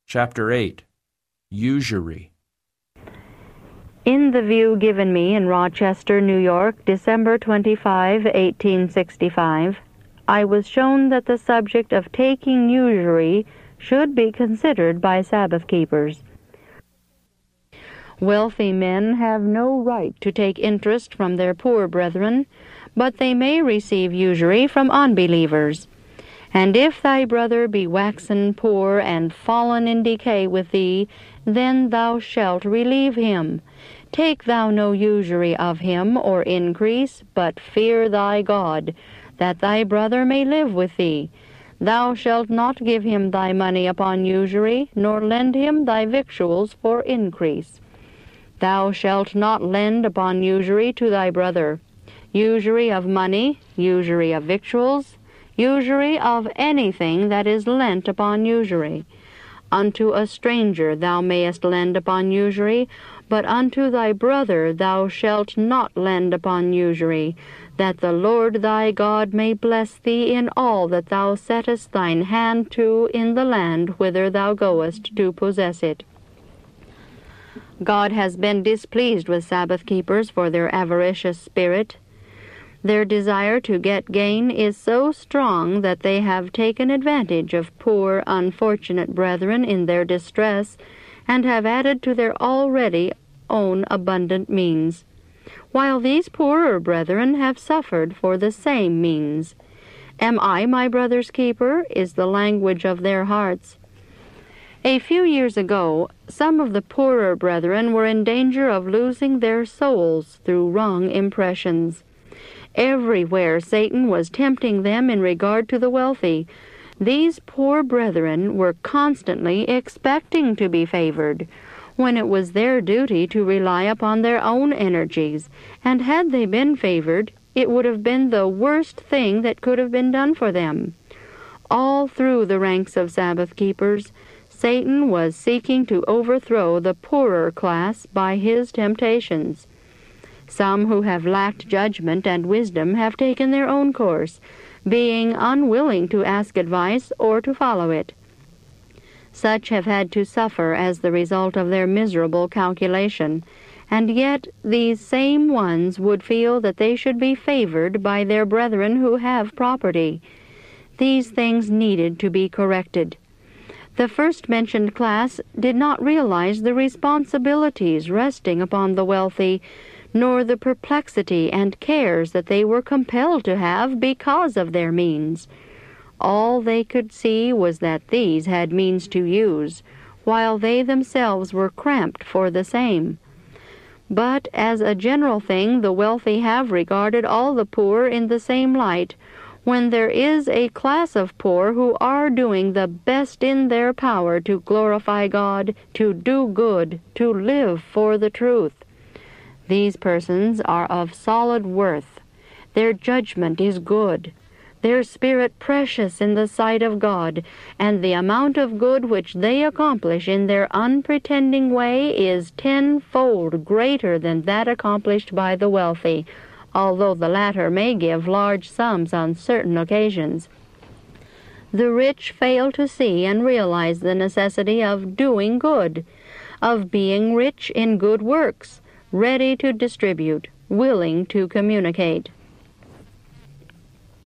Chapter 8. Usury. In the view given me in Rochester, New York, December 25, 1865, I was shown that the subject of taking usury should be considered by Sabbath keepers. Wealthy men have no right to take interest from their poor brethren, but they may receive usury from unbelievers. And if thy brother be waxen poor and fallen in decay with thee, then thou shalt relieve him. Take thou no usury of him or increase, but fear thy God, that thy brother may live with thee. Thou shalt not give him thy money upon usury, nor lend him thy victuals for increase. Thou shalt not lend upon usury to thy brother. Usury of money, usury of victuals, usury of anything that is lent upon usury. Unto a stranger thou mayest lend upon usury, but unto thy brother thou shalt not lend upon usury, that the Lord thy God may bless thee in all that thou settest thine hand to in the land whither thou goest to possess it. God has been displeased with Sabbath keepers for their avaricious spirit. Their desire to get gain is so strong that they have taken advantage of poor, unfortunate brethren in their distress, and have added to their already own abundant means, while these poorer brethren have suffered for the same means. Am I my brother's keeper? Is the language of their hearts. A few years ago, some of the poorer brethren were in danger of losing their souls through wrong impressions. Everywhere Satan was tempting them in regard to the wealthy. These poor brethren were constantly expecting to be favored, when it was their duty to rely upon their own energies, and had they been favored, it would have been the worst thing that could have been done for them. All through the ranks of Sabbath keepers, Satan was seeking to overthrow the poorer class by his temptations. Some who have lacked judgment and wisdom have taken their own course, being unwilling to ask advice or to follow it. Such have had to suffer as the result of their miserable calculation, and yet these same ones would feel that they should be favored by their brethren who have property. These things needed to be corrected. The first-mentioned class did not realize the responsibilities resting upon the wealthy, nor the perplexity and cares that they were compelled to have because of their means. All they could see was that these had means to use, while they themselves were cramped for the same. But as a general thing, the wealthy have regarded all the poor in the same light, when there is a class of poor who are doing the best in their power to glorify God, to do good, to live for the truth. These persons are of solid worth. Their judgment is good, their spirit precious in the sight of God, and the amount of good which they accomplish in their unpretending way is tenfold greater than that accomplished by the wealthy, although the latter may give large sums on certain occasions. The rich fail to see and realize the necessity of doing good, of being rich in good works, ready to distribute, willing to communicate.